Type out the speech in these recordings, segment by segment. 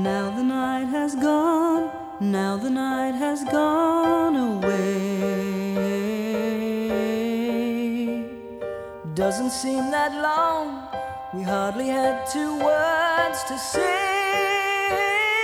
Now the night has gone, now the night has gone away. Doesn't seem that long, we hardly had 2 words to say.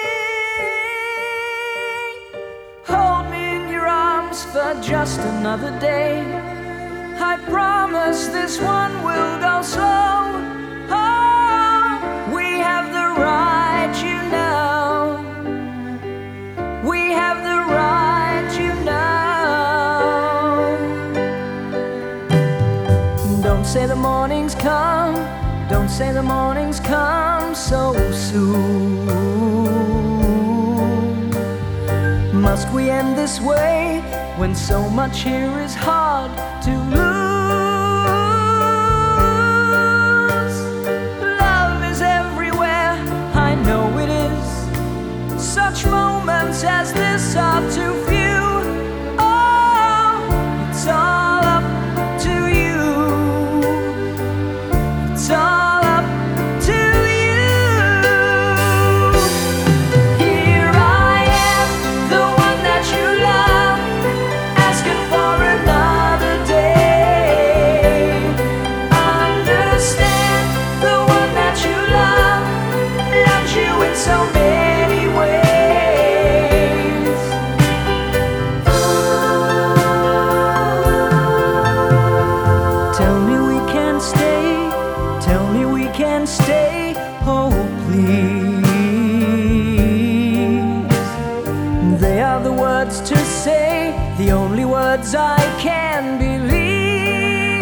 Hold me in your arms for just another day. I promise this one will go slow. Oh, we have the right, you know. We have the right, you know. Don't say the morning's come, don't say the morning's come so soon. Must we end this way when so much here is hard to lose? Love is everywhere, I know it is. Such moments as this are too few. Oh, it's all up to you. It's all up to you. Here I am, the one that you love, asking for another day. Understand, the one that you love loves you in so many ways. Tell me we can stay, tell me we can stay, oh please. They are the words to say, the only words I can believe.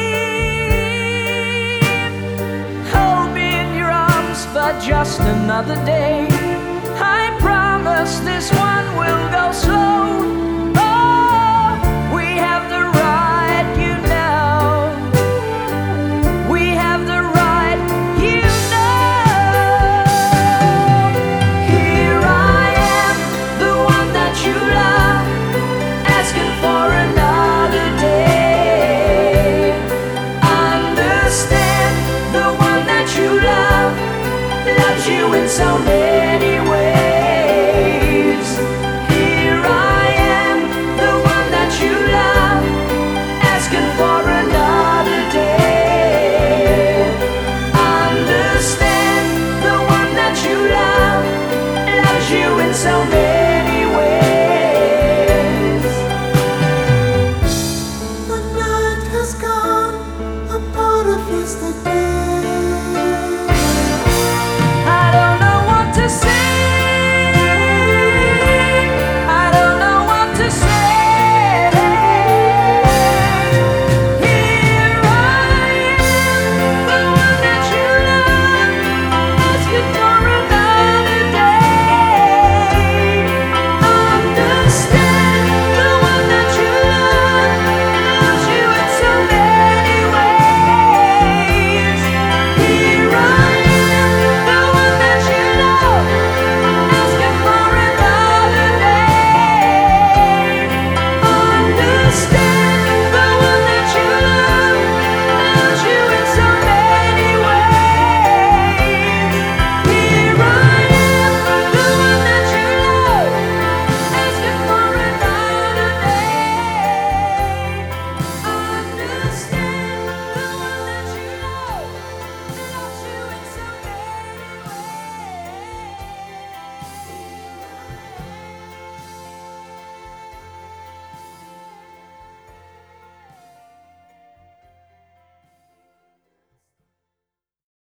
Hold me in your arms for just another day. I promise this one will go slow. Oh, we have the right, you know. We have the right, you know. Here I am, the one that you love, asking for another day. Understand, the one that you love loves you in so many ways. Here I am, the one that you love, asking for another day. Understand, the one that you love loves you in so many ways. The night has gone, a part of yesterday.